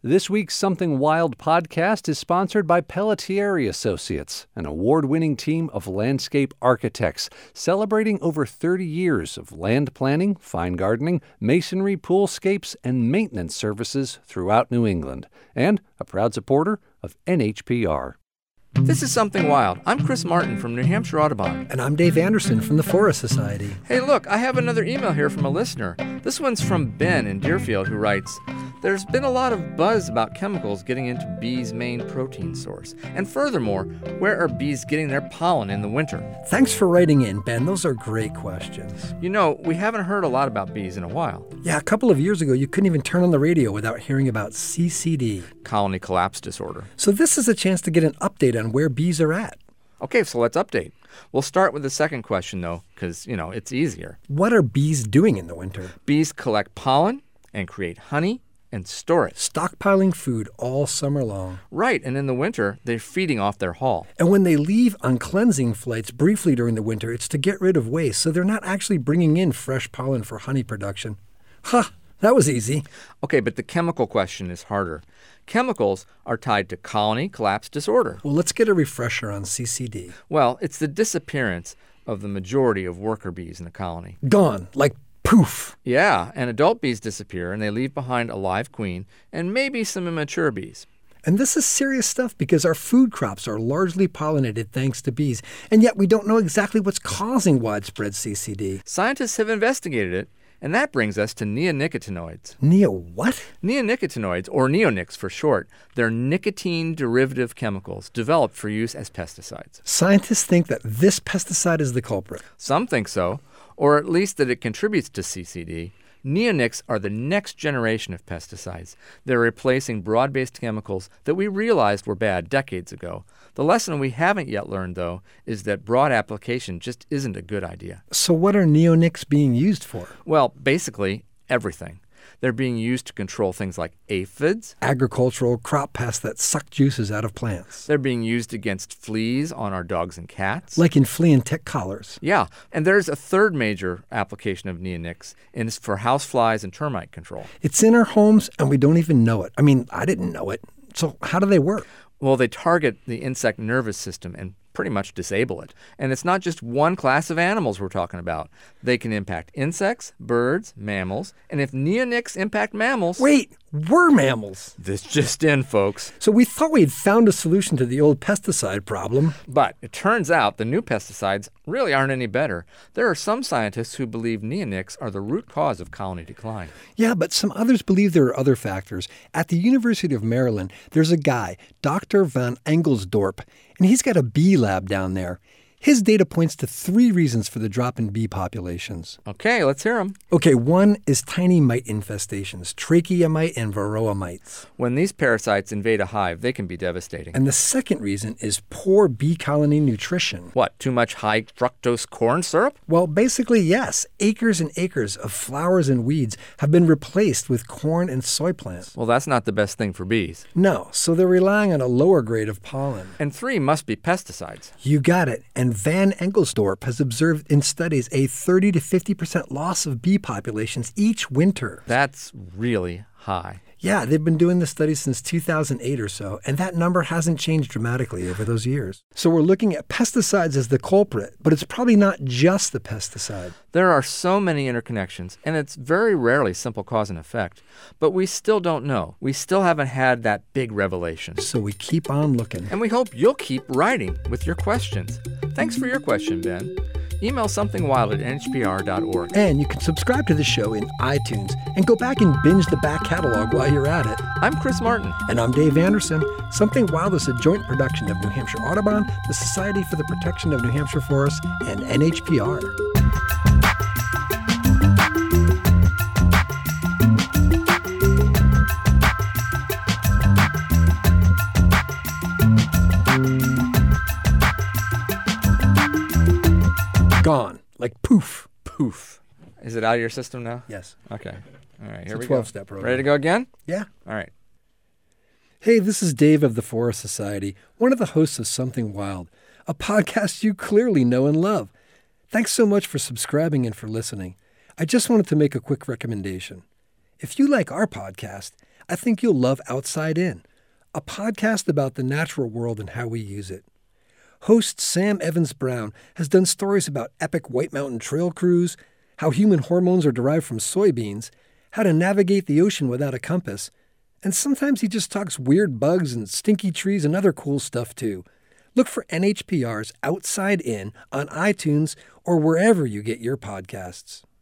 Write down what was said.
This week's Something Wild podcast is sponsored by Pelletieri Associates, an award-winning team of landscape architects celebrating over 30 years of land planning, fine gardening, masonry, poolscapes, and maintenance services throughout New England, and a proud supporter of NHPR. This is Something Wild. I'm Chris Martin from New Hampshire Audubon. And I'm Dave Anderson from the Forest Society. Hey, look, I have another email here from a listener. This one's from Ben in Deerfield, who writes, "There's been a lot of buzz about chemicals getting into bees' main protein source. And furthermore, where are bees getting their pollen in the winter?" Thanks for writing in, Ben. Those are great questions. You know, we haven't heard a lot about bees in a while. Yeah, a couple of years ago, you couldn't even turn on the radio without hearing about CCD. Colony collapse disorder. So this is a chance to get an update on where bees are at. Okay, so let's update. We'll start with the second question, though, because, it's easier. What are bees doing in the winter? Bees collect pollen and create honey and store it. Stockpiling food all summer long. Right, and in the winter, they're feeding off their haul. And when they leave on cleansing flights briefly during the winter, it's to get rid of waste, so they're not actually bringing in fresh pollen for honey production. That was easy. Okay, but the chemical question is harder. Chemicals are tied to colony collapse disorder. Well, let's get a refresher on CCD. Well, it's the disappearance of the majority of worker bees in the colony. Gone, like poof. Yeah, and adult bees disappear, and they leave behind a live queen and maybe some immature bees. And this is serious stuff because our food crops are largely pollinated thanks to bees, and yet we don't know exactly what's causing widespread CCD. Scientists have investigated it, and that brings us to neonicotinoids. What? Neonicotinoids, or neonics for short, they're nicotine derivative chemicals developed for use as pesticides. Scientists think that this pesticide is the culprit. Some think so, or at least that it contributes to CCD. Neonics are the next generation of pesticides. They're replacing broad-based chemicals that we realized were bad decades ago. The lesson we haven't yet learned, though, is that broad application just isn't a good idea. So what are neonics being used for? Well, basically everything. They're being used to control things like aphids, agricultural crop pests that suck juices out of plants. They're being used against fleas on our dogs and cats. Like in flea and tick collars. Yeah, and there's a third major application of neonics, and it's for houseflies and termite control. It's in our homes, and we don't even know it. I mean, I didn't know it. So how do they work? Well, they target the insect nervous system and pretty much disable it. And it's not just one class of animals we're talking about. They can impact insects, birds, mammals, and if neonics impact mammals... Wait, we're mammals. This just in, folks. So we thought we'd found a solution to the old pesticide problem. But it turns out the new pesticides really aren't any better. There are some scientists who believe neonics are the root cause of colony decline. Yeah, but some others believe there are other factors. At the University of Maryland, there's a guy, Dr. Van Engelsdorp, and he's got a bee lab down there. His data points to 3 reasons for the drop in bee populations. Okay, let's hear them. Okay, one is tiny mite infestations, trachea mite and varroa mites. When these parasites invade a hive, they can be devastating. And the second reason is poor bee colony nutrition. What, too much high fructose corn syrup? Well, basically, yes. Acres and acres of flowers and weeds have been replaced with corn and soy plants. Well, that's not the best thing for bees. No, so they're relying on a lower grade of pollen. And 3 must be pesticides. You got it. And Van Engelsdorp has observed in studies a 30 to 50% loss of bee populations each winter. That's really high. Yeah, they've been doing this study since 2008 or so, and that number hasn't changed dramatically over those years. So we're looking at pesticides as the culprit, but it's probably not just the pesticide. There are so many interconnections, and it's very rarely simple cause and effect. But we still don't know. We still haven't had that big revelation. So we keep on looking. And we hope you'll keep writing with your questions. Thanks for your question, Ben. Email somethingwild@nhpr.org. And you can subscribe to the show in iTunes and go back and binge the back catalog while you're at it. I'm Chris Martin. And I'm Dave Anderson. Something Wild is a joint production of New Hampshire Audubon, the Society for the Protection of New Hampshire Forests, and NHPR. Gone. Like poof. Poof. Is it out of your system now? Yes. Okay. All right, here It's we a go. 12-step program. Ready to go again? Yeah. All right. Hey, this is Dave of the Forest Society, one of the hosts of Something Wild, a podcast you clearly know and love. Thanks so much for subscribing and for listening. I just wanted to make a quick recommendation. If you like our podcast, I think you'll love Outside In, a podcast about the natural world and how we use it. Host Sam Evans-Brown has done stories about epic White Mountain Trail cruise, how human hormones are derived from soybeans, how to navigate the ocean without a compass, and sometimes he just talks weird bugs and stinky trees and other cool stuff too. Look for NHPR's Outside In on iTunes or wherever you get your podcasts.